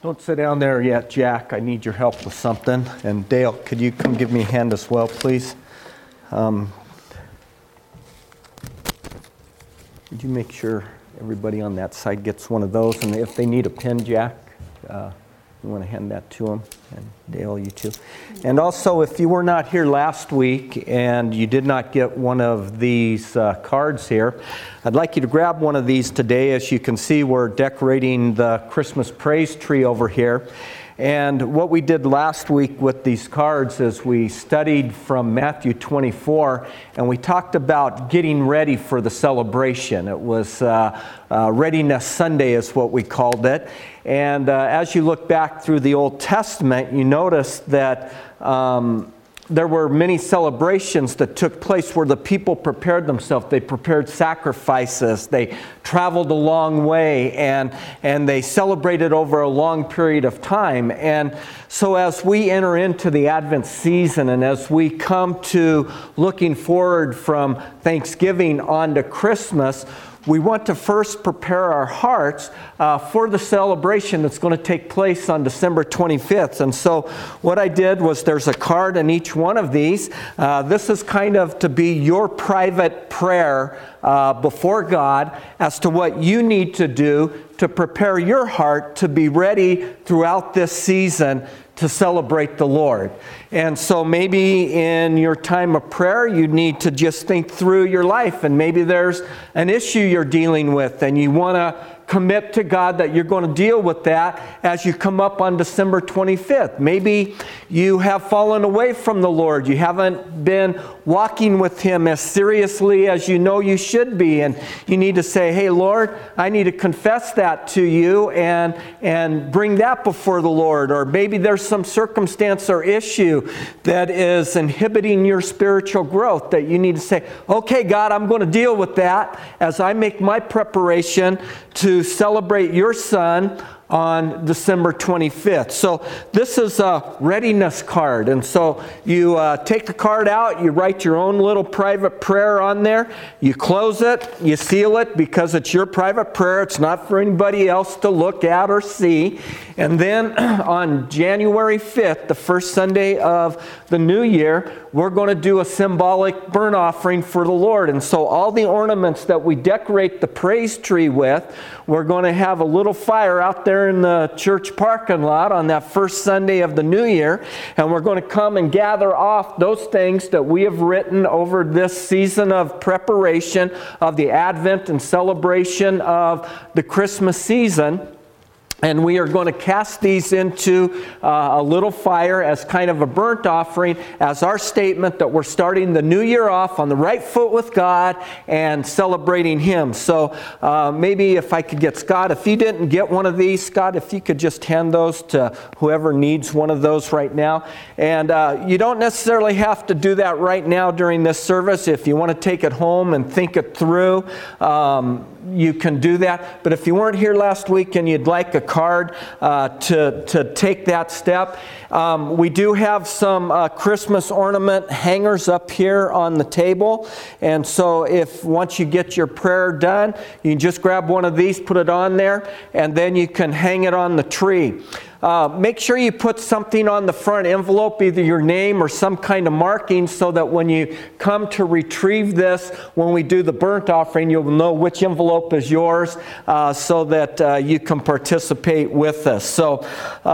Don't sit down there yet, Jack. I need your help with something. And Dale, could you come give me a hand as well, please? Would you make sure everybody on that side gets one of those? And if they need a pen, Jack, you want to hand that to them. And Dale, you too. And also, if you were not here last week and you did not get one of these cards here, I'd like you to grab one of these today. As you can see, we're decorating the Christmas praise tree over here. And what we did last week with these cards is we studied from Matthew 24, and we talked about getting ready for the celebration. It was Readiness Sunday is what we called it. And as you look back through the Old Testament, you notice that there were many celebrations that took place where the people prepared themselves. They prepared sacrifices. They traveled a long way, and they celebrated over a long period of time. And so as we enter into the Advent season, and as we come to looking forward from Thanksgiving on to Christmas, we want to first prepare our hearts for the celebration that's going to take place on December 25th. And so what I did was there's a card in each one of these. This is kind of to be your private prayer before God as to what you need to do to prepare your heart to be ready throughout this season to celebrate the Lord. And so maybe in your time of prayer, you need to just think through your life, and maybe there's an issue you're dealing with and you want to commit to God that you're going to deal with that as you come up on December 25th. Maybe you have fallen away from the Lord. You haven't been walking with Him as seriously as you know you should be. And you need to say, hey, Lord, I need to confess that to you and bring that before the Lord. Or maybe there's some circumstance or issue that is inhibiting your spiritual growth that you need to say, okay, God, I'm going to deal with that as I make my preparation to celebrate your Son on December 25th. So this is a readiness card. And so you take the card out, you write your own little private prayer on there, you close it, you seal it because it's your private prayer. It's not for anybody else to look at or see. And then on January 5th, the first Sunday of the new year, we're going to do a symbolic burnt offering for the Lord. And so all the ornaments that we decorate the praise tree with, we're going to have a little fire out there in the church parking lot on that first Sunday of the new year. And we're going to come and gather off those things that we have written over this season of preparation of the Advent and celebration of the Christmas season. And we are going to cast these into a little fire as kind of a burnt offering, as our statement that we're starting the new year off on the right foot with God and celebrating Him. So maybe if I could get Scott, if you didn't get one of these, Scott, if you could just hand those to whoever needs one of those right now. And you don't necessarily have to do that right now during this service. If you want to take it home and think it through, you can do that. But if you weren't here last week and you'd like a card to take that step, we do have some Christmas ornament hangers up here on the table. And so if once you get your prayer done, you can just grab one of these, put it on there, and then you can hang it on the tree. Make sure you put something on the front envelope, either your name or some kind of marking, so that when you come to retrieve this, when we do the burnt offering, you'll know which envelope is yours, so that you can participate with us. So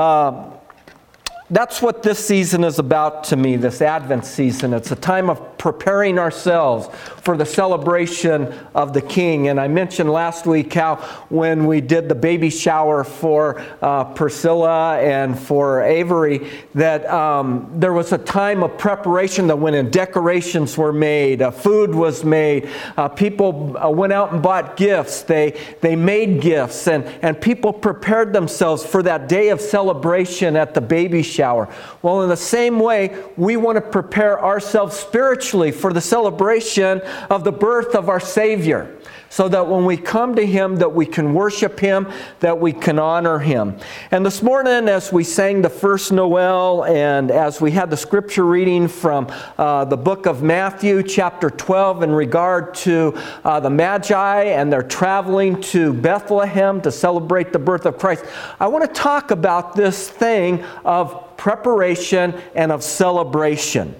that's what this season is about to me, this Advent season. It's a time of preparing ourselves for the celebration of the King. And I mentioned last week how when we did the baby shower for Priscilla and for Avery, that there was a time of preparation that went in. Decorations were made, food was made, people went out and bought gifts, they made gifts, and people prepared themselves for that day of celebration at the baby shower. Well, in the same way, we want to prepare ourselves spiritually for the celebration of the birth of our Savior. so that when we come to Him, that we can worship Him, that we can honor Him. And this morning, as we sang the first Noel, and as we had the scripture reading from the book of Matthew, chapter 12, in regard to the Magi, and they're traveling to Bethlehem to celebrate the birth of Christ, I want to talk about this thing of preparation and of celebration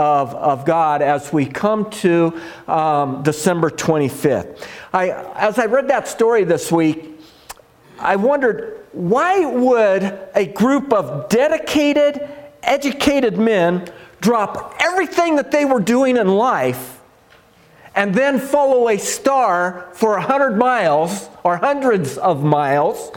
of God as we come to December 25th. As I read that story this week, I wondered, why would a group of dedicated, educated men drop everything that they were doing in life and then follow a star for 100 miles or hundreds of miles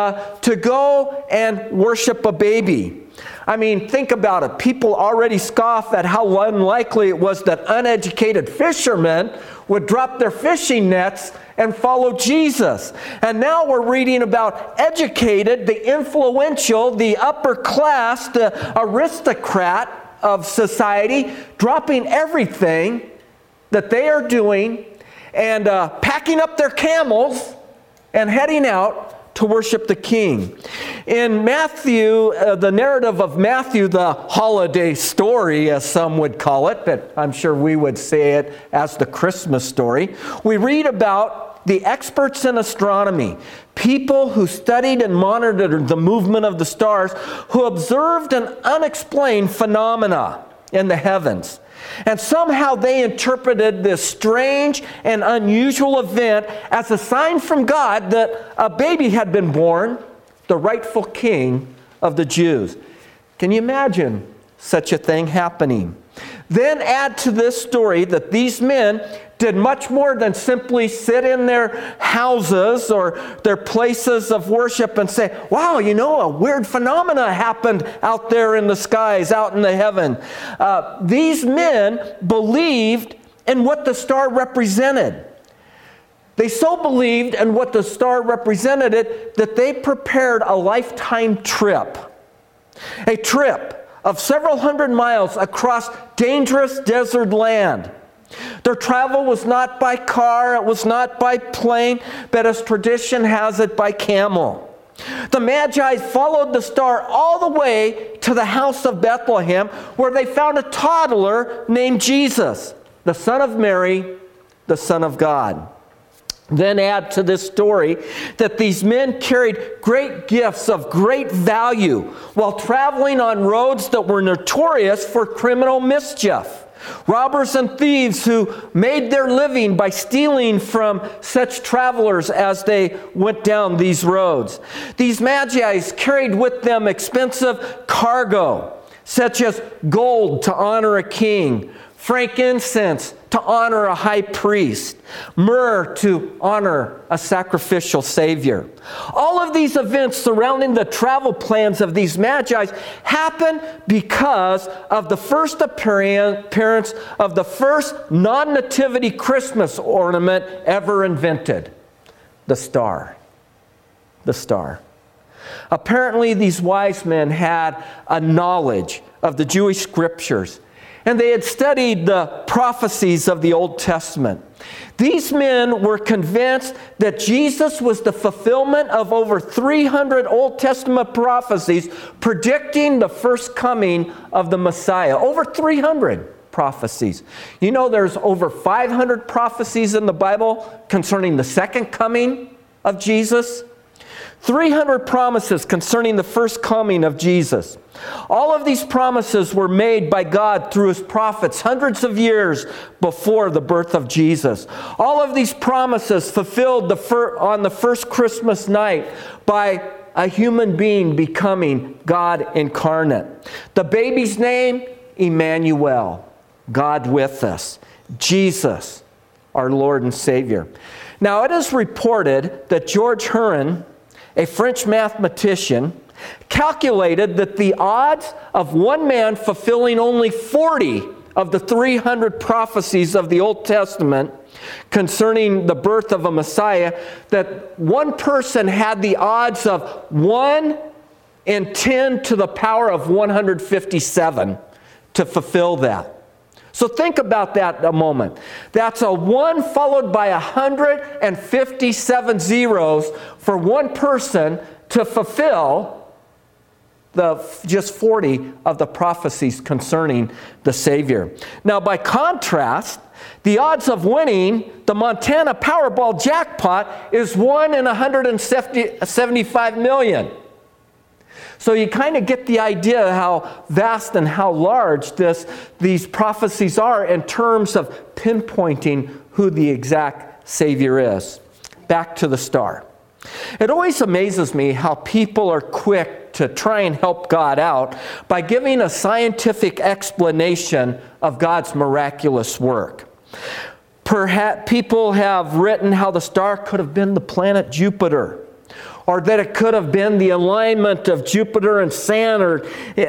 to go and worship a baby? I mean, think about it. People already scoff at how unlikely it was that uneducated fishermen would drop their fishing nets and follow Jesus. And now we're reading about educated, the influential, the upper class, the aristocrat of society, dropping everything that they are doing and packing up their camels and heading out to worship the King. In Matthew, the narrative of Matthew, the holiday story, as some would call it, but I'm sure we would say it as the Christmas story, we read about the experts in astronomy, people who studied and monitored the movement of the stars, who observed an unexplained phenomena in the heavens. And somehow they interpreted this strange and unusual event as a sign from God that a baby had been born, the rightful king of the Jews. Can you imagine such a thing happening? Then add to this story that these men did much more than simply sit in their houses or their places of worship and say, wow, you know, a weird phenomena happened out there in the skies, out in the heaven. These men believed in what the star represented. They so believed in what the star represented it that they prepared a lifetime trip. A trip of several hundred miles across dangerous desert land. Their travel was not by car, it was not by plane, but as tradition has it, by camel. The Magi followed the star all the way to the house of Bethlehem, where they found a toddler named Jesus, the son of Mary, the Son of God. Then add to this story that these men carried great gifts of great value while traveling on roads that were notorious for criminal mischief. Robbers and thieves who made their living by stealing from such travelers as they went down these roads. These Magi carried with them expensive cargo, such as gold to honor a king, frankincense to honor a high priest, myrrh to honor a sacrificial Savior. All of these events surrounding the travel plans of these Magi happen because of the first appearance of the first non-nativity Christmas ornament ever invented, the star. The star. Apparently, these wise men had a knowledge of the Jewish scriptures, and they had studied the prophecies of the Old Testament. These men were convinced that Jesus was the fulfillment of over 300 Old Testament prophecies predicting the first coming of the Messiah. Over 300 prophecies. You know, there's over 500 prophecies in the Bible concerning the second coming of Jesus. 300 promises concerning the first coming of Jesus. All of these promises were made by God through His prophets hundreds of years before the birth of Jesus. All of these promises fulfilled on the first Christmas night by a human being becoming God incarnate. The baby's name, Emmanuel, God with us. Jesus, our Lord and Savior. Now, it is reported that George Herrin, a French mathematician, calculated that the odds of one man fulfilling only 40 of the 300 prophecies of the Old Testament concerning the birth of a Messiah, that one person had the odds of 1 in 10 to the power of 157 to fulfill that. So think about that a moment. That's a 1 followed by 157 zeros for one person to fulfill just 40 of the prophecies concerning the Savior. Now, by contrast, the odds of winning the Montana Powerball jackpot is 1 in 175 million. So you kind of get the idea how vast and how large these prophecies are in terms of pinpointing who the exact Savior is. Back to the star. It always amazes me how people are quick to try and help God out by giving a scientific explanation of God's miraculous work. Perhaps people have written how the star could have been the planet Jupiter, or that it could have been the alignment of Jupiter and Saturn,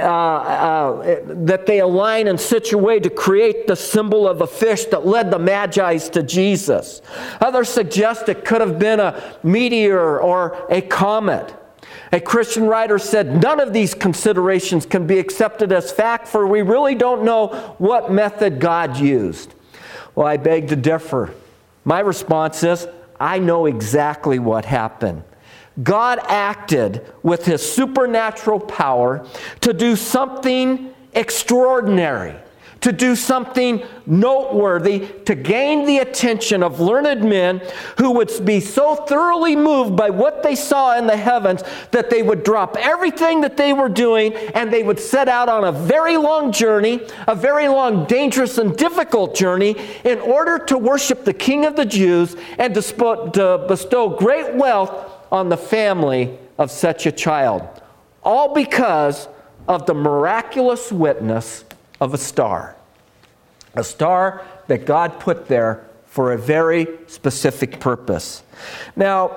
that they align in such a way to create the symbol of a fish that led the Magi to Jesus. Others suggest it could have been a meteor or a comet. A Christian writer said, none of these considerations can be accepted as fact, for we really don't know what method God used. Well, I beg to differ. My response is, I know exactly what happened. God acted with His supernatural power to do something extraordinary, to do something noteworthy, to gain the attention of learned men who would be so thoroughly moved by what they saw in the heavens that they would drop everything that they were doing and they would set out on a very long journey, a very long, dangerous, and difficult journey in order to worship the King of the Jews and to bestow great wealth on the family of such a child. All because of the miraculous witness of a star. A star that God put there for a very specific purpose. Now,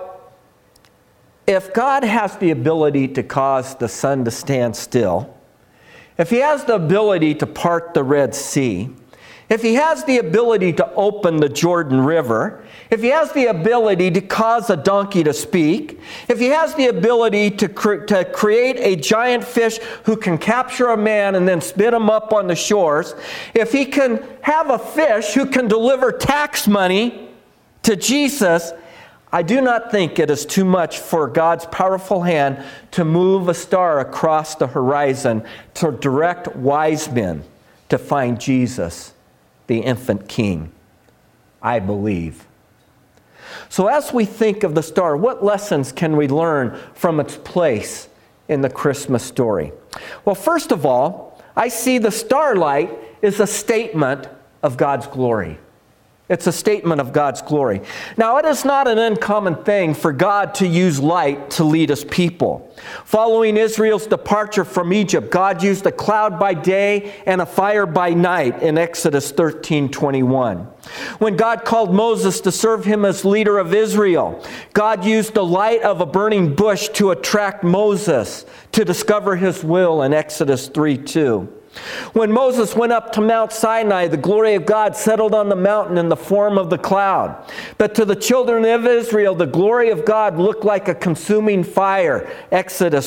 if God has the ability to cause the sun to stand still, if He has the ability to part the Red Sea, if He has the ability to open the Jordan River, if He has the ability to cause a donkey to speak, if He has the ability to create a giant fish who can capture a man and then spit him up on the shores, if He can have a fish who can deliver tax money to Jesus, I do not think it is too much for God's powerful hand to move a star across the horizon to direct wise men to find Jesus, the infant King. I believe. So as we think of the star, what lessons can we learn from its place in the Christmas story? Well, first of all, I see the starlight is a statement of God's glory. It's a statement of God's glory. Now, it is not an uncommon thing for God to use light to lead His people. Following Israel's departure from Egypt, God used a cloud by day and a fire by night in Exodus 13:21. When God called Moses to serve Him as leader of Israel, God used the light of a burning bush to attract Moses to discover His will in Exodus 3:2. When Moses went up to Mount Sinai, the glory of God settled on the mountain in the form of the cloud. But to the children of Israel, the glory of God looked like a consuming fire. Exodus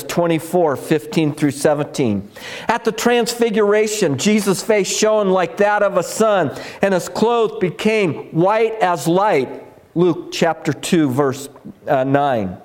24:15-17. At the transfiguration, Jesus' face shone like that of a sun, and His clothes became white as light. Luke chapter 2, verse 9.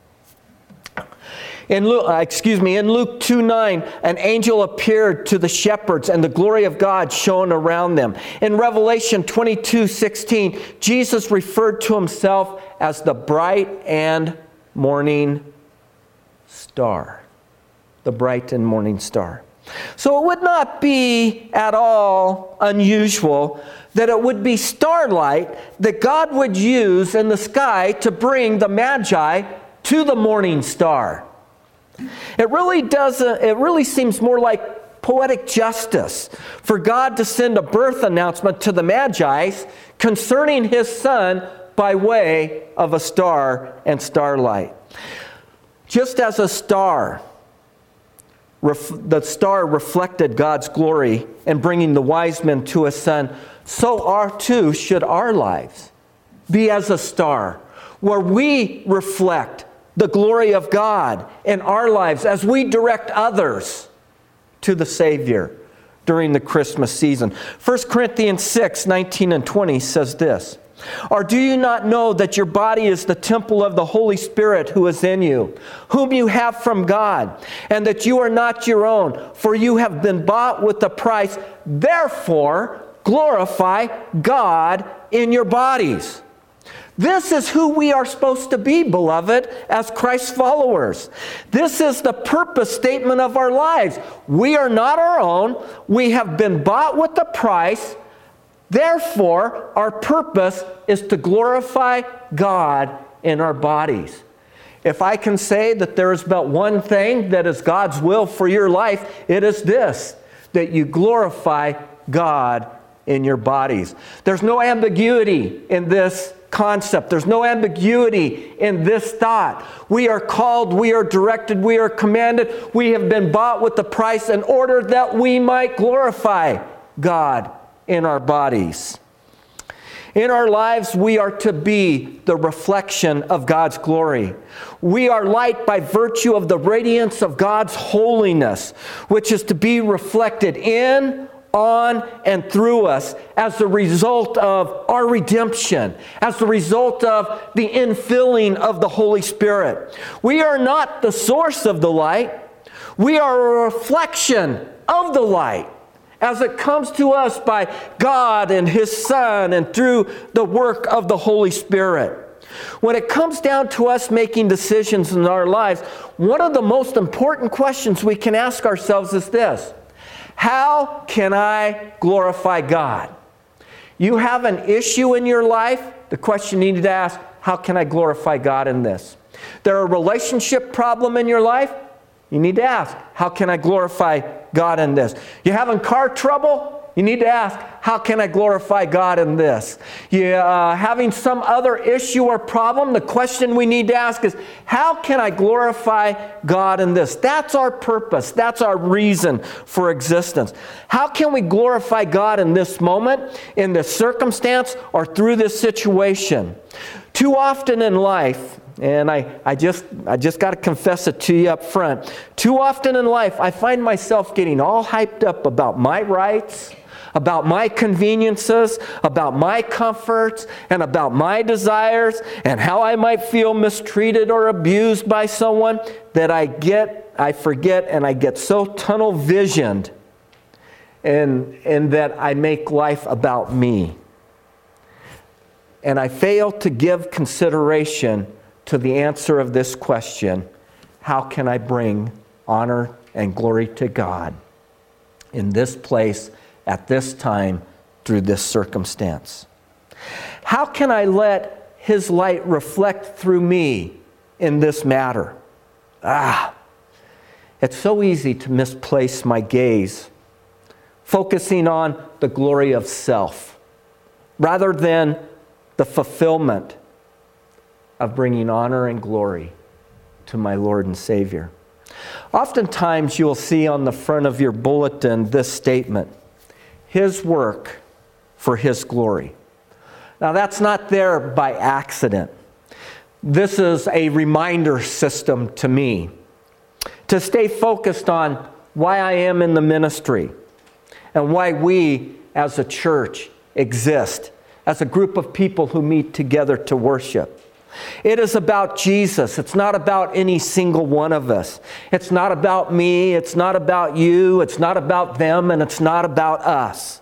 In Luke 2:9, an angel appeared to the shepherds, and the glory of God shone around them. In Revelation 22:16, Jesus referred to Himself as the bright and morning star. The bright and morning star. So it would not be at all unusual that it would be starlight that God would use in the sky to bring the Magi to the morning star. It really seems more like poetic justice for God to send a birth announcement to the Magi concerning His Son by way of a star and starlight. Just as a star, the star reflected God's glory in bringing the wise men to His Son, so too should our lives be as a star, where we reflect the glory of God in our lives as we direct others to the Savior, during the Christmas season. 1 Corinthians 6:19 and 20 says this, "Or do you not know that your body is the temple of the Holy Spirit who is in you, whom you have from God, and that you are not your own, for you have been bought with a price. Therefore, glorify God in your bodies." This is who we are supposed to be, beloved, as Christ's followers. This is the purpose statement of our lives. We are not our own. We have been bought with a price. Therefore, our purpose is to glorify God in our bodies. If I can say that there is but one thing that is God's will for your life, it is this, that you glorify God in your bodies. There's no ambiguity in this concept. There's no ambiguity in this thought. We are called, we are directed, we are commanded, we have been bought with the price in order that we might glorify God in our bodies. In our lives, we are to be the reflection of God's glory. We are light by virtue of the radiance of God's holiness, which is to be reflected in, on, and through us as the result of our redemption, as the result of the infilling of the Holy Spirit. We are not the source of the light. We are a reflection of the light as it comes to us by God and His Son and through the work of the Holy Spirit. When it comes down to us making decisions in our lives, one of the most important questions we can ask ourselves is this: how can I glorify God? You have an issue in your life, the question you need to ask, how can I glorify God in this? There a relationship problem in your life? You need to ask, how can I glorify God in this? You having car trouble? You need to ask, how can I glorify God in this? You having some other issue or problem? The question we need to ask is, how can I glorify God in this? That's our purpose. That's our reason for existence. How can we glorify God in this moment, in this circumstance, or through this situation? Too often in life, and I just got to confess it to you up front. Too often in life, I find myself getting all hyped up about my rights, about my conveniences, about my comforts, and about my desires, and how I might feel mistreated or abused by someone, that I forget, and I get so tunnel visioned, and that I make life about me. And I fail to give consideration to the answer of this question: how can I bring honor and glory to God in this place, at this time, through this circumstance? How can I let His light reflect through me in this matter? It's so easy to misplace my gaze, focusing on the glory of self, rather than the fulfillment of bringing honor and glory to my Lord and Savior. Oftentimes you'll see on the front of your bulletin this statement: His work for His glory. Now that's not there by accident. This is a reminder system to me to stay focused on why I am in the ministry and why we as a church exist, as a group of people who meet together to worship. It is about Jesus. It's not about any single one of us. It's not about me. It's not about you. It's not about them. And it's not about us.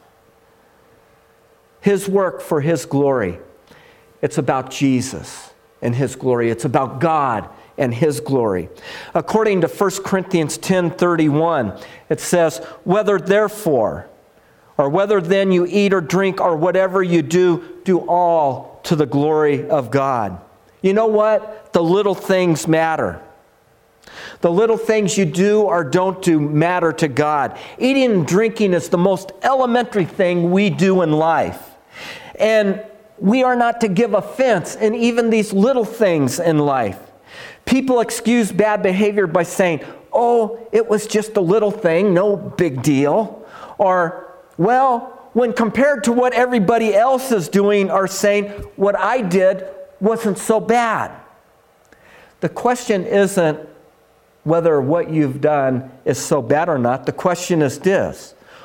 His work for His glory. It's about Jesus and His glory. It's about God and His glory. According to 1 Corinthians 10:31, it says, whether therefore, or whether then you eat or drink or whatever you do, do all to the glory of God. You know what? The little things matter. The little things you do or don't do matter to God. Eating and drinking is the most elementary thing we do in life. And we are not to give offense in even these little things in life. People excuse bad behavior by saying, oh, it was just a little thing, no big deal. Or, well, when compared to what everybody else is doing or saying, what I did wasn't so bad. The question isn't whether what you've done is so bad or not. The question is this: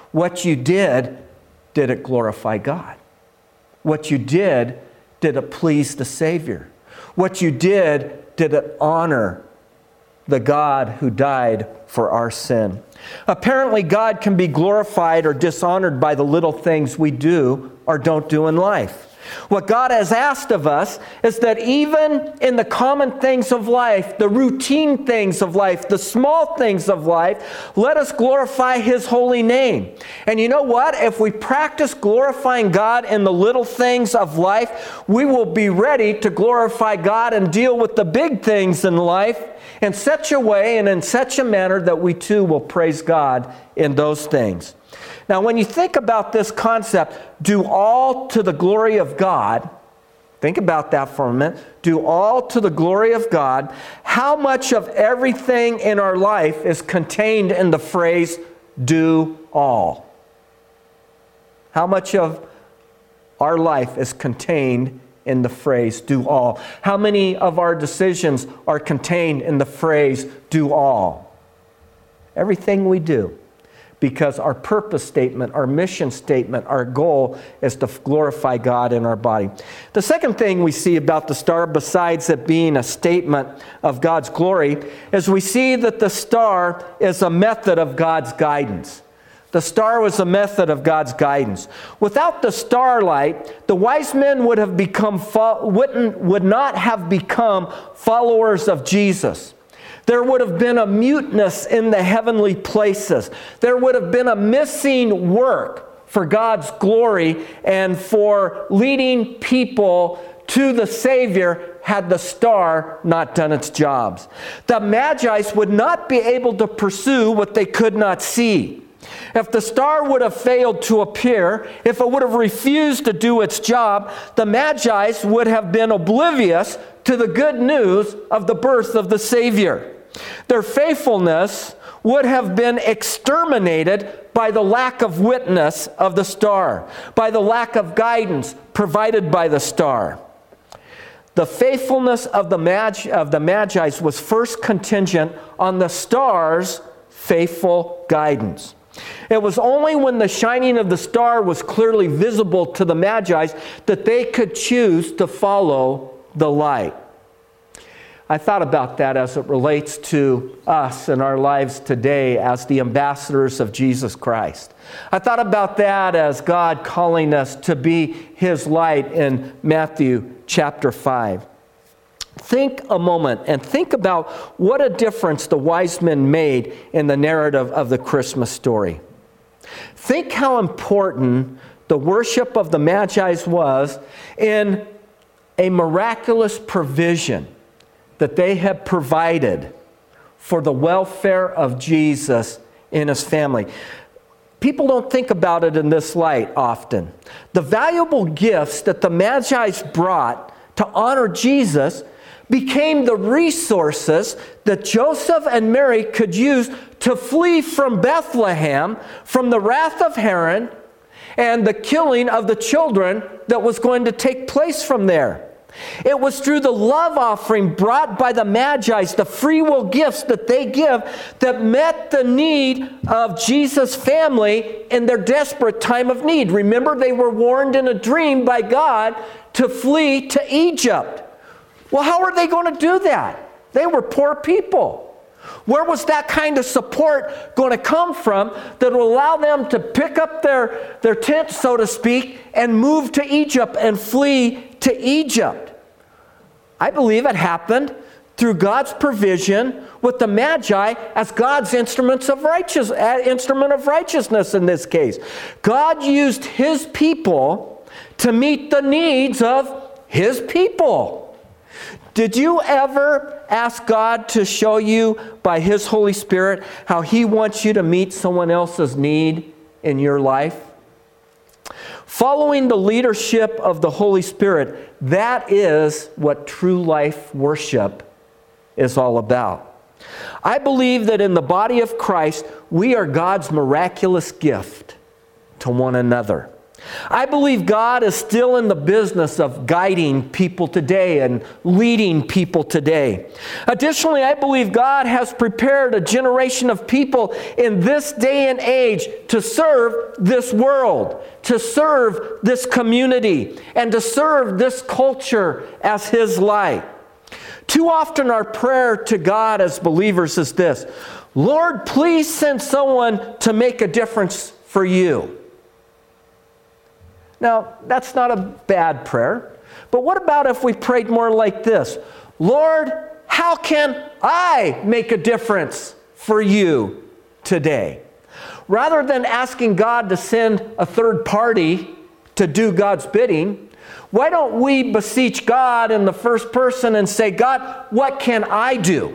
What you did it glorify God? What you did it please the Savior? What you did it honor the God who died for our sin? Apparently, God can be glorified or dishonored by the little things we do or don't do in life. What God has asked of us is that even in the common things of life, the routine things of life, the small things of life, let us glorify His holy name. And you know what? If we practice glorifying God in the little things of life, we will be ready to glorify God and deal with the big things in life in such a way and in such a manner that we too will praise God in those things. Now, when you think about this concept, do all to the glory of God, think about that for a minute. Do all to the glory of God. How much of everything in our life is contained in the phrase, do all? How much of our life is contained in the phrase, do all? How many of our decisions are contained in the phrase, do all? Everything we do. Because our purpose statement, our mission statement, our goal is to glorify God in our body. The second thing we see about the star, besides it being a statement of God's glory, is we see that the star is a method of God's guidance. The star was a method of God's guidance. Without the starlight, the wise men would not have become followers of Jesus. There would have been a muteness in the heavenly places. There would have been a missing work for God's glory and for leading people to the Savior had the star not done its jobs. The Magi would not be able to pursue what they could not see. If the star would have failed to appear, if it would have refused to do its job, the Magi would have been oblivious to the good news of the birth of the Savior. Their faithfulness would have been exterminated by the lack of witness of the star, by the lack of guidance provided by the star. The faithfulness of the Magi was first contingent on the star's faithful guidance. It was only when the shining of the star was clearly visible to the Magi that they could choose to follow the light. I thought about that as it relates to us and our lives today as the ambassadors of Jesus Christ. I thought about that as God calling us to be His light in Matthew chapter 5. Think a moment and think about what a difference the wise men made in the narrative of the Christmas story. Think how important the worship of the Magi was in a miraculous provision that they had provided for the welfare of Jesus and His family. People don't think about it in this light often. The valuable gifts that the Magi brought to honor Jesus became the resources that Joseph and Mary could use to flee from Bethlehem, from the wrath of Herod, and the killing of the children that was going to take place from there. It was through the love offering brought by the Magi, the free will gifts that they give, that met the need of Jesus' family in their desperate time of need. Remember, they were warned in a dream by God to flee to Egypt. Well, how are they going to do that? They were poor people. Where was that kind of support going to come from that will allow them to pick up their tent, so to speak, and move to Egypt and flee to Egypt? I believe it happened through God's provision with the Magi as God's instrument of righteousness in this case. God used His people to meet the needs of His people. Did you ever ask God to show you by His Holy Spirit how He wants you to meet someone else's need in your life? Following the leadership of the Holy Spirit, that is what true life worship is all about. I believe that in the body of Christ, we are God's miraculous gift to one another. I believe God is still in the business of guiding people today and leading people today. Additionally, I believe God has prepared a generation of people in this day and age to serve this world, to serve this community, and to serve this culture as His light. Too often our prayer to God as believers is this: Lord, please send someone to make a difference for you. Now, that's not a bad prayer, but what about if we prayed more like this? Lord, how can I make a difference for you today? Rather than asking God to send a third party to do God's bidding, why don't we beseech God in the first person and say, God, what can I do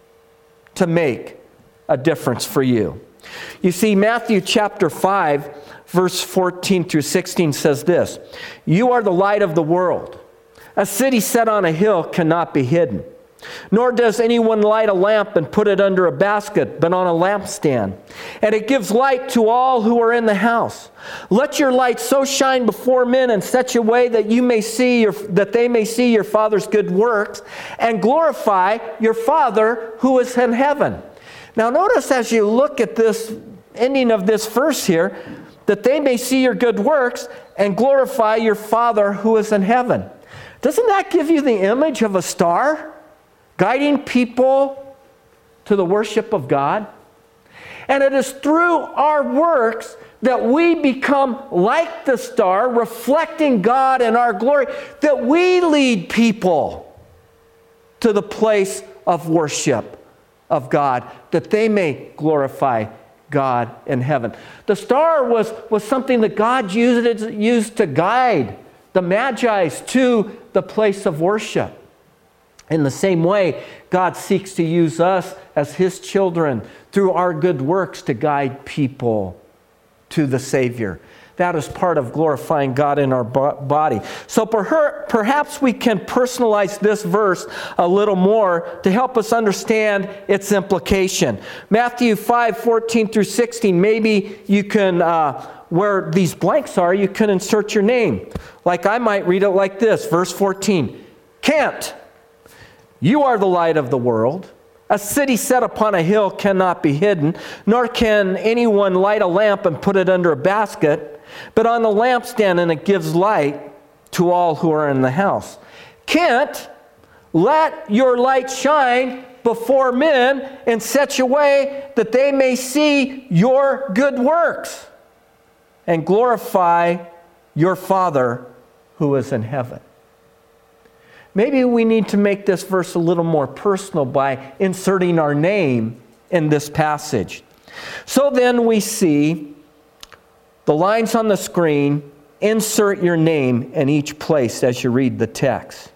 to make a difference for you? You see, Matthew chapter 5, verse 14 through 16 says this: You are the light of the world. A city set on a hill cannot be hidden. Nor does anyone light a lamp and put it under a basket, but on a lampstand. And it gives light to all who are in the house. Let your light so shine before men in such a way that they may see your Father's good works and glorify your Father who is in heaven. Now notice as you look at this ending of this verse here, that they may see your good works and glorify your Father who is in heaven. Doesn't that give you the image of a star guiding people to the worship of God? And it is through our works that we become like the star, reflecting God in our glory, that we lead people to the place of worship of God, that they may glorify God in heaven. The star was something that God used to guide the Magi to the place of worship. In the same way, God seeks to use us as His children through our good works to guide people to the Savior. That is part of glorifying God in our body. So perhaps we can personalize this verse a little more to help us understand its implication. Matthew 5, 14 through 16, maybe you can, where these blanks are, you can insert your name. Like I might read it like this, verse 14. Kent, you are the light of the world. A city set upon a hill cannot be hidden, nor can anyone light a lamp and put it under a basket, but on the lampstand, and it gives light to all who are in the house. Kent, let your light shine before men in such a way that they may see your good works and glorify your Father who is in heaven. Maybe we need to make this verse a little more personal by inserting our name in this passage. So then we see the lines on the screen. Insert your name in each place as you read the text.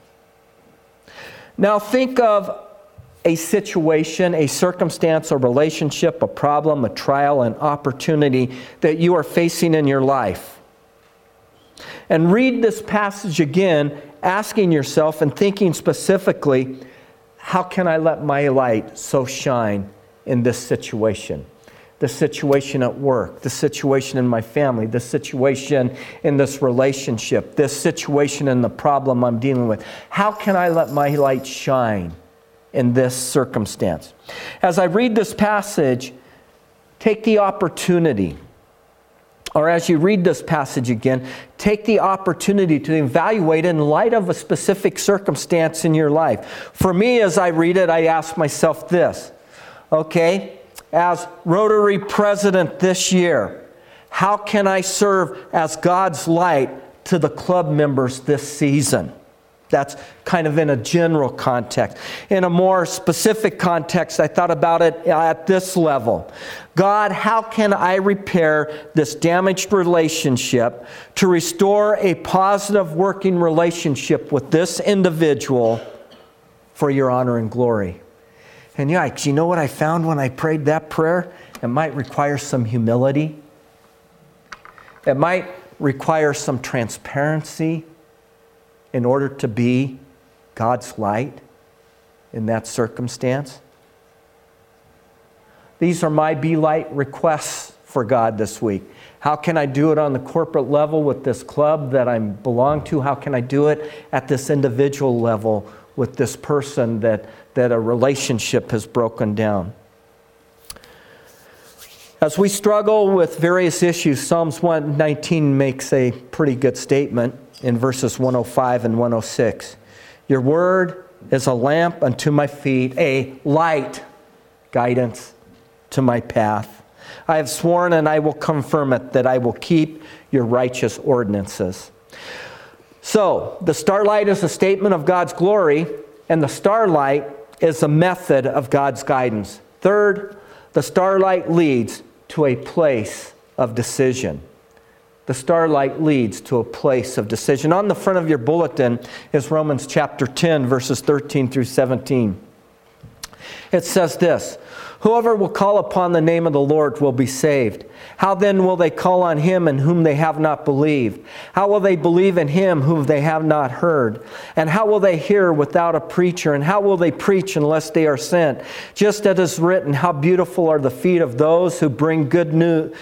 Now think of a situation, a circumstance, a relationship, a problem, a trial, an opportunity that you are facing in your life. And read this passage again, asking yourself and thinking specifically, how can I let my light so shine in this situation? The situation at work, the situation in my family, the situation in this relationship, this situation in the problem I'm dealing with. How can I let my light shine in this circumstance? As I read this passage, take the opportunity, or as you read this passage again, take the opportunity to evaluate in light of a specific circumstance in your life. For me, as I read it, I ask myself this, okay, as Rotary President this year, how can I serve as God's light to the club members this season? That's kind of in a general context. In a more specific context, I thought about it at this level. God, how can I repair this damaged relationship to restore a positive working relationship with this individual for your honor and glory? And yikes, you know what I found when I prayed that prayer? It might require some humility. It might require some transparency in order to be God's light in that circumstance. These are my Be Light requests for God this week? How can I do it on the corporate level with this club that I belong to? How can I do it at this individual level with this person that a relationship has broken down? As we struggle with various issues, Psalms 119 makes a pretty good statement in verses 105 and 106. Your word is a lamp unto my feet, a light, guidance to my path. I have sworn and I will confirm it that I will keep your righteous ordinances. So, the starlight is a statement of God's glory, and the starlight is a method of God's guidance. Third, the starlight leads to a place of decision. The starlight leads to a place of decision. On the front of your bulletin is Romans chapter 10, verses 13 through 17. It says this, whoever will call upon the name of the Lord will be saved. How then will they call on him in whom they have not believed? How will they believe in him whom they have not heard? And how will they hear without a preacher? And how will they preach unless they are sent? Just as it is written, how beautiful are the feet of those who bring good news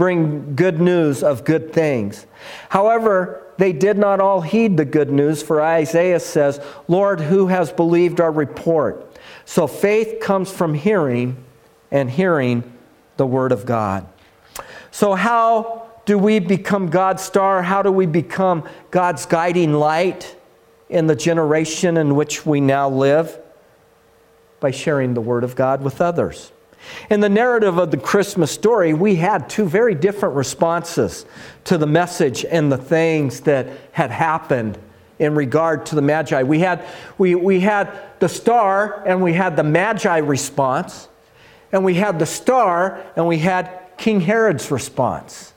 of good things. However, they did not all heed the good news, for Isaiah says, Lord, who has believed our report? So faith comes from hearing, and hearing the Word of God. So how do we become God's star? How do we become God's guiding light in the generation in which we now live? By sharing the Word of God with others. In the narrative of the Christmas story, we had two very different responses to the message and the things that had happened in regard to the Magi. We had the star and we had the Magi response, and we had the star and we had King Herod's response.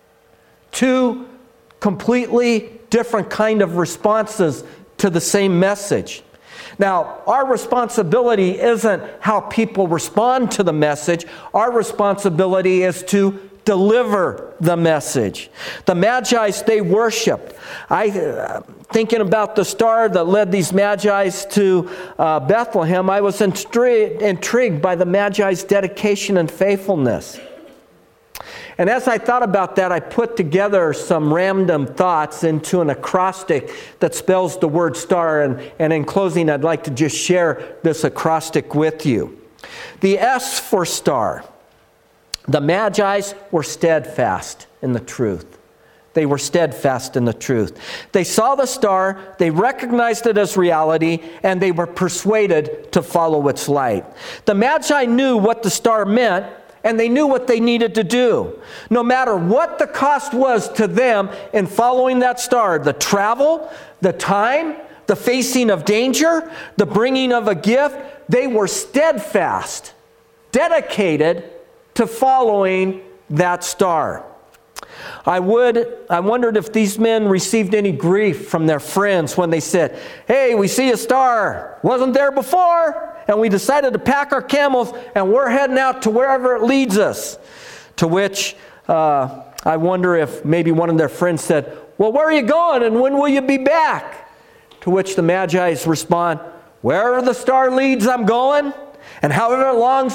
Two completely different kind of responses to the same message. Now, our responsibility isn't how people respond to the message. Our responsibility is to deliver the message. The Magi's, they worshiped. Thinking about the star that led these Magi's to Bethlehem, I was intrigued by the Magi's dedication and faithfulness. And as I thought about that, I put together some random thoughts into an acrostic that spells the word star. And in closing, I'd like to just share this acrostic with you. The S for star. The Magi's were steadfast in the truth. They were steadfast in the truth. They saw the star, they recognized it as reality, and they were persuaded to follow its light. The Magi knew what the star meant, and they knew what they needed to do. No matter what the cost was to them in following that star, the travel, the time, the facing of danger, the bringing of a gift, they were steadfast, dedicated to following that star. I wondered if these men received any grief from their friends when they said, hey, we see a star, wasn't there before, and we decided to pack our camels and we're heading out to wherever it leads us. To which I wonder if maybe one of their friends said, well, where are you going and when will you be back? To which the Magi's respond, wherever the star leads, I'm going. And however long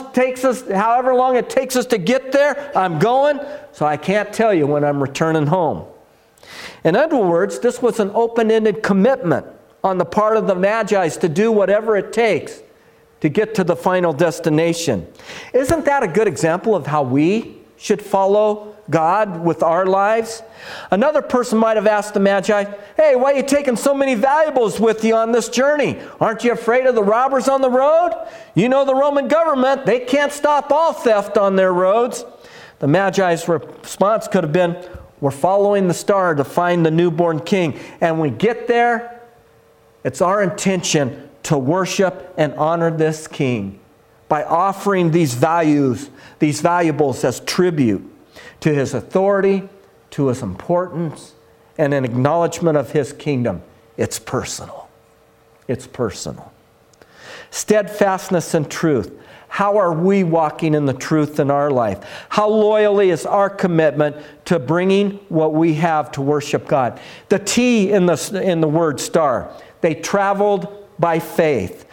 it takes us to get there, I'm going. So I can't tell you when I'm returning home. In other words, this was an open-ended commitment on the part of the Magi's to do whatever it takes to get to the final destination. Isn't that a good example of how we should follow God with our lives? Another person might have asked the Magi, hey, why are you taking so many valuables with you on this journey? Aren't you afraid of the robbers on the road? You know the Roman government, they can't stop all theft on their roads. The Magi's response could have been, we're following the star to find the newborn king. And when we get there, it's our intention to worship and honor this king by offering these valuables as tribute to his authority, to his importance, and an acknowledgement of his kingdom. It's personal. It's personal. Steadfastness and truth. How are we walking in the truth in our life? How loyally is our commitment to bringing what we have to worship God? The T in the word star. They traveled by faith.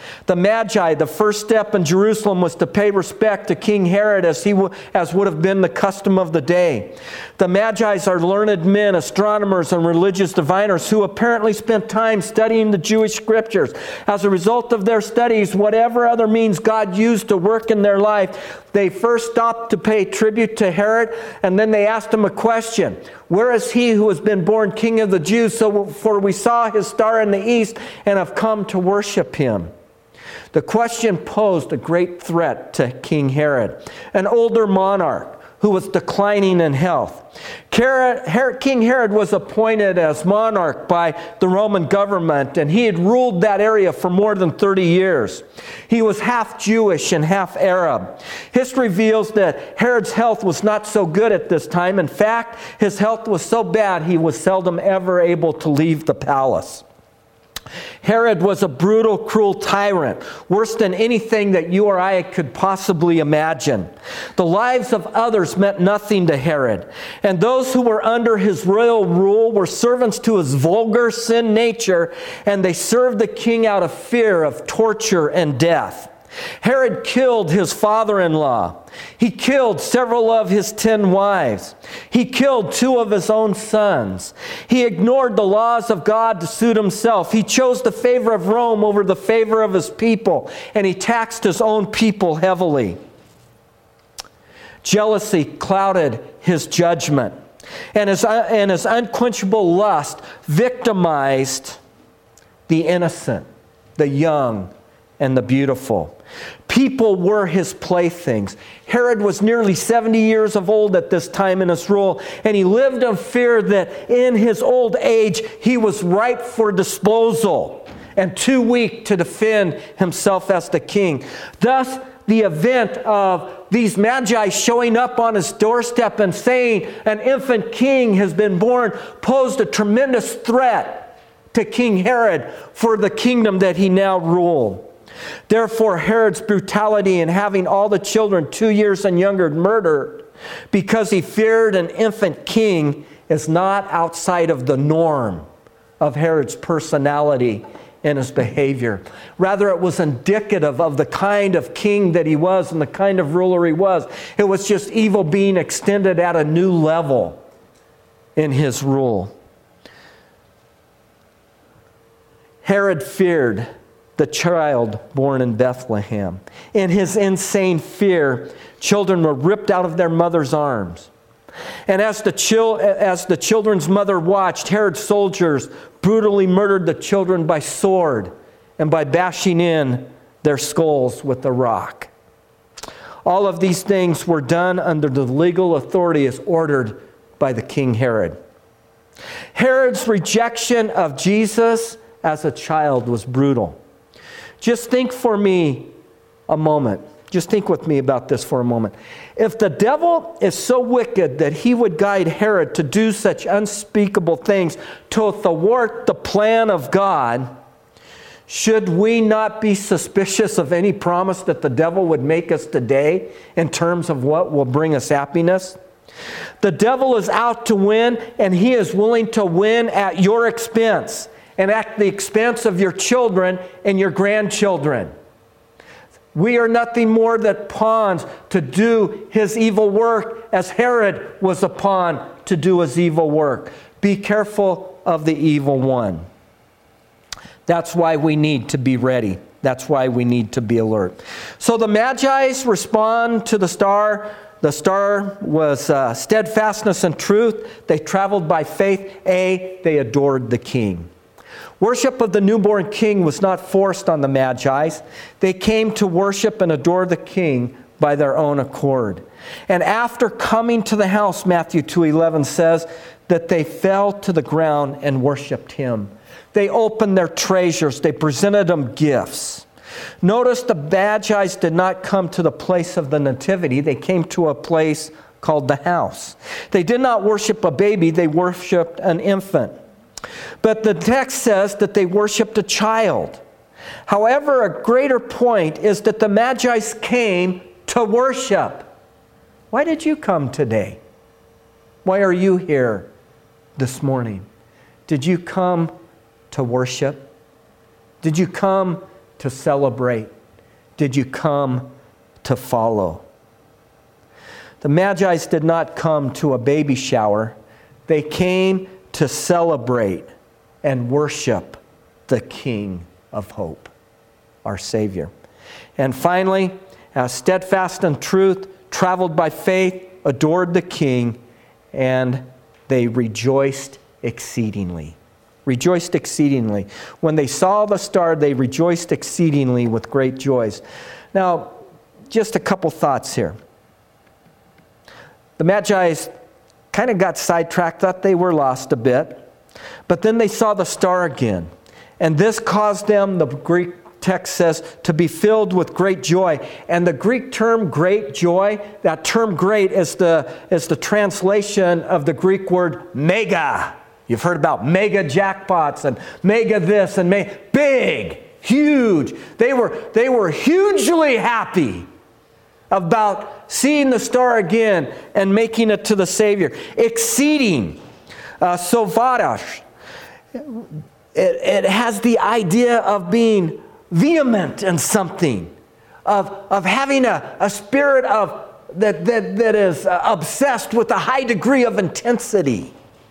The Magi, the first step in Jerusalem was to pay respect to King Herod as would have been the custom of the day. The Magi are learned men, astronomers, and religious diviners who apparently spent time studying the Jewish scriptures. As a result of their studies, whatever other means God used to work in their life, they first stopped to pay tribute to Herod, and then they asked him a question. Where is he who has been born King of the Jews? For we saw his star in the east and have come to worship him. The question posed a great threat to King Herod, an older monarch who was declining in health. King Herod was appointed as monarch by the Roman government, and he had ruled that area for more than 30 years. He was half Jewish and half Arab. History reveals that Herod's health was not so good at this time. In fact, his health was so bad he was seldom ever able to leave the palace. Herod was a brutal, cruel tyrant, worse than anything that you or I could possibly imagine. The lives of others meant nothing to Herod, and those who were under his royal rule were servants to his vulgar sin nature, and they served the king out of fear of torture and death. Herod killed his father-in-law. He killed several of his 10 wives. He killed 2 of his own sons. He ignored the laws of God to suit himself. He chose the favor of Rome over the favor of his people, and he taxed his own people heavily. Jealousy clouded his judgment, and his unquenchable lust victimized the innocent, the young, and the beautiful. People were his playthings. Herod was nearly 70 years of old at this time in his rule, and he lived in fear that in his old age he was ripe for disposal and too weak to defend himself as the king. Thus, the event of these magi showing up on his doorstep and saying an infant king has been born posed a tremendous threat to King Herod for the kingdom that he now ruled. Therefore, Herod's brutality in having all the children 2 years and younger murdered because he feared an infant king is not outside of the norm of Herod's personality and his behavior. Rather, it was indicative of the kind of king that he was and the kind of ruler he was. It was just evil being extended at a new level in his rule. Herod feared the child born in Bethlehem. In his insane fear, children were ripped out of their mother's arms. And as the children's mother watched, Herod's soldiers brutally murdered the children by sword and by bashing in their skulls with a rock. All of these things were done under the legal authority as ordered by the King Herod. Herod's rejection of Jesus as a child was brutal. Just think for me a moment. Just think with me about this for a moment. If the devil is so wicked that he would guide Herod to do such unspeakable things to thwart the plan of God, should we not be suspicious of any promise that the devil would make us today in terms of what will bring us happiness? The devil is out to win, and he is willing to win at your expense and at the expense of your children and your grandchildren. We are nothing more than pawns to do his evil work as Herod was a pawn to do his evil work. Be careful of the evil one. That's why we need to be ready. That's why we need to be alert. So the Magi respond to the star. The star was steadfastness and truth. They traveled by faith. They adored the king. Worship of the newborn king was not forced on the Magi. They came to worship and adore the king by their own accord. And after coming to the house, Matthew 2:11 says that they fell to the ground and worshiped him. They opened their treasures. They presented him gifts. Notice the Magi did not come to the place of the nativity. They came to a place called the house. They did not worship a baby. They worshiped an infant. But the text says that they worshiped a child. However, a greater point is that the Magi came to worship. Why did you come today? Why are you here this morning? Did you come to worship? Did you come to celebrate? Did you come to follow? The Magi did not come to a baby shower. They came to celebrate and worship the King of Hope, our Savior. And finally, steadfast in truth, traveled by faith, adored the King, and they rejoiced exceedingly. Rejoiced exceedingly. When they saw the star, they rejoiced exceedingly with great joys. Now, just a couple thoughts here. The Magi kind of got sidetracked, thought they were lost a bit. But then they saw the star again. And this caused them, the Greek text says, to be filled with great joy. And the Greek term great joy, that term great is the translation of the Greek word mega. You've heard about mega jackpots and mega this and big, huge. They were hugely happy about seeing the star again and making it to the Savior. Exceeding, sovadash. It has the idea of being vehement in something, of having a spirit that is obsessed with a high degree of intensity.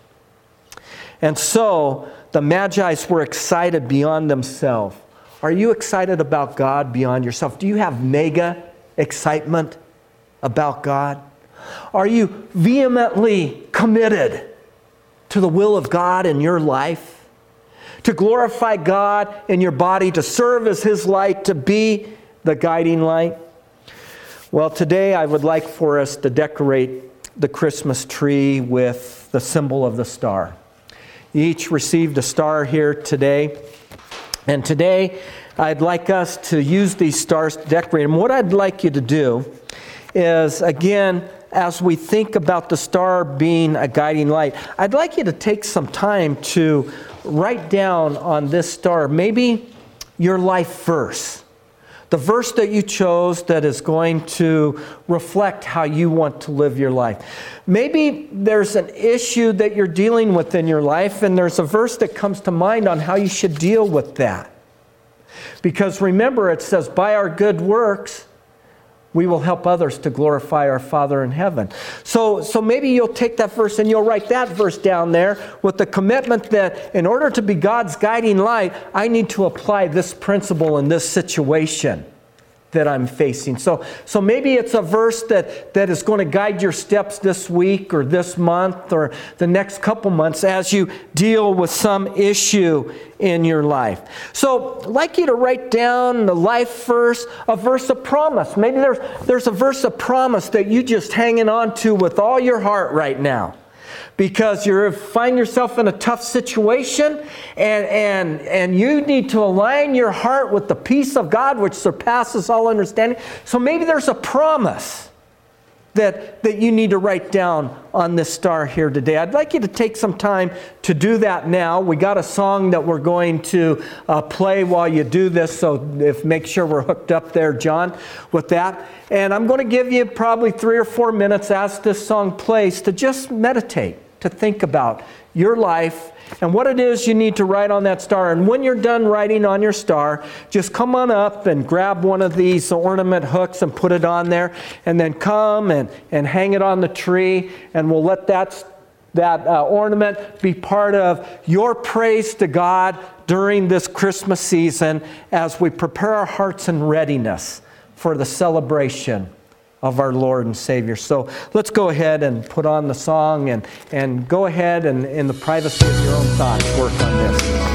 And so the Magi were excited beyond themselves. Are you excited about God beyond yourself? Do you have mega excitement about God? Are you vehemently committed to the will of God in your life? To glorify God in your body, to serve as His light, to be the guiding light? Well, today I would like for us to decorate the Christmas tree with the symbol of the star. You each received a star here today. And today I'd like us to use these stars to decorate them. What I'd like you to do is, again, as we think about the star being a guiding light, I'd like you to take some time to write down on this star maybe your life verse. The verse that you chose that is going to reflect how you want to live your life. Maybe there's an issue that you're dealing with in your life, and there's a verse that comes to mind on how you should deal with that. Because remember, it says, by our good works, we will help others to glorify our Father in heaven. So maybe you'll take that verse and you'll write that verse down there with the commitment that in order to be God's guiding light, I need to apply this principle in this situation that I'm facing. So maybe it's a verse that is going to guide your steps this week or this month or the next couple months as you deal with some issue in your life. So I'd like you to write down the life verse, a verse of promise. Maybe there's a verse of promise that you just hanging on to with all your heart right now. Because you find yourself in a tough situation and you need to align your heart with the peace of God which surpasses all understanding. So maybe there's a promise that you need to write down on this star here today. I'd like you to take some time to do that now. We got a song that we're going to play while you do this, so make sure we're hooked up there, John, with that. And I'm going to give you probably 3 or 4 minutes as this song plays to just meditate, to think about your life and what it is you need to write on that star. And when you're done writing on your star, just come on up and grab one of these ornament hooks and put it on there. And then come and hang it on the tree. And we'll let that ornament be part of your praise to God during this Christmas season as we prepare our hearts in readiness for the celebration of our Lord and Savior. So let's go ahead and put on the song and go ahead and in the privacy of your own thoughts work on this.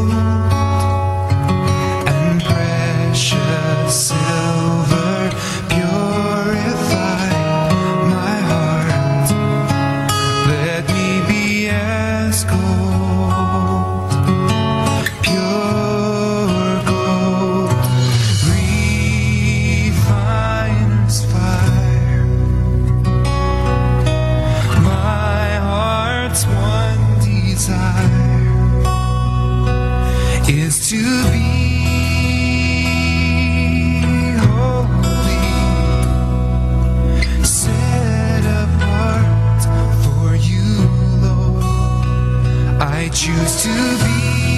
Silver I choose to be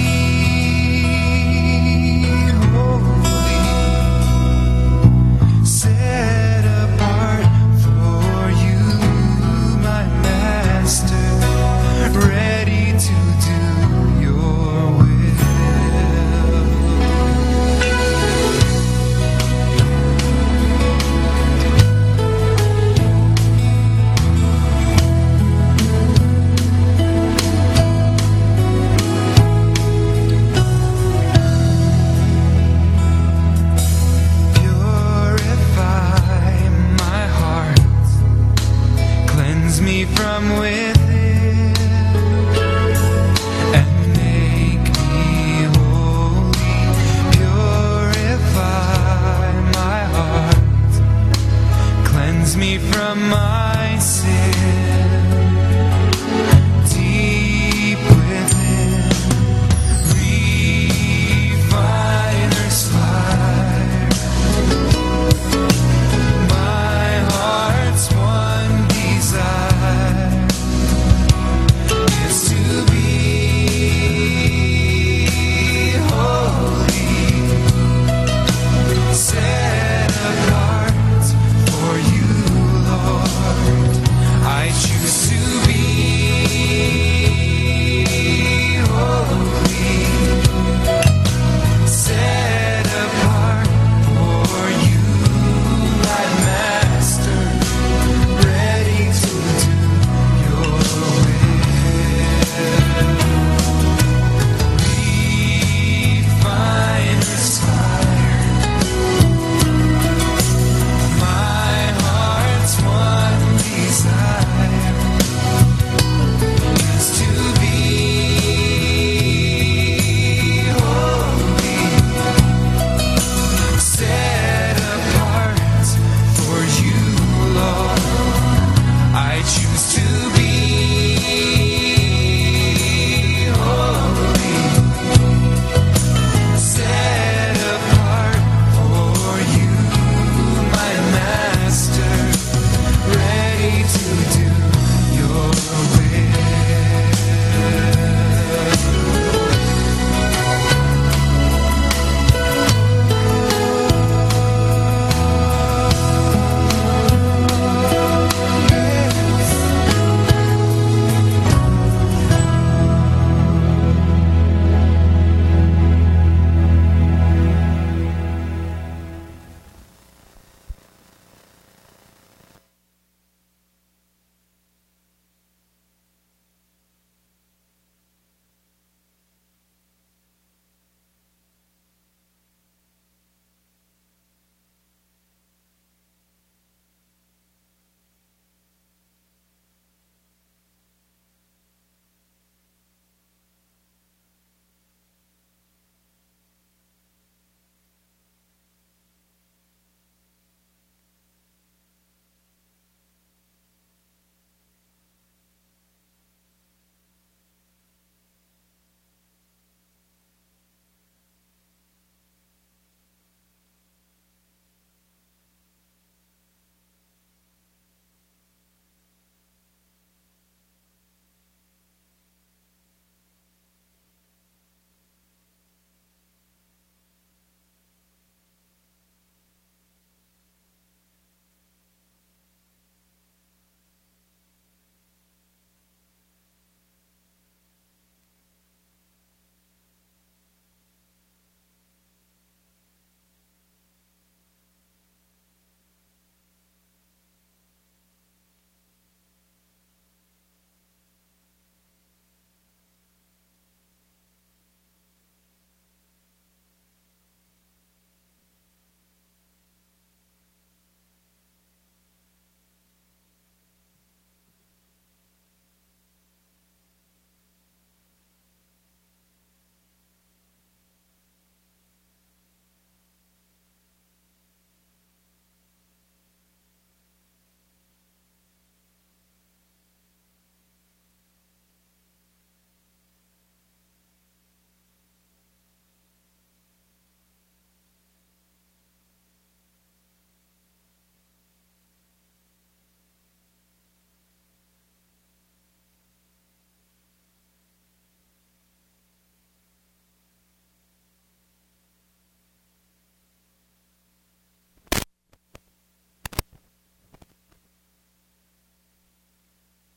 holy, set apart for you, my master, ready to do your will. Purify my heart, cleanse me from within.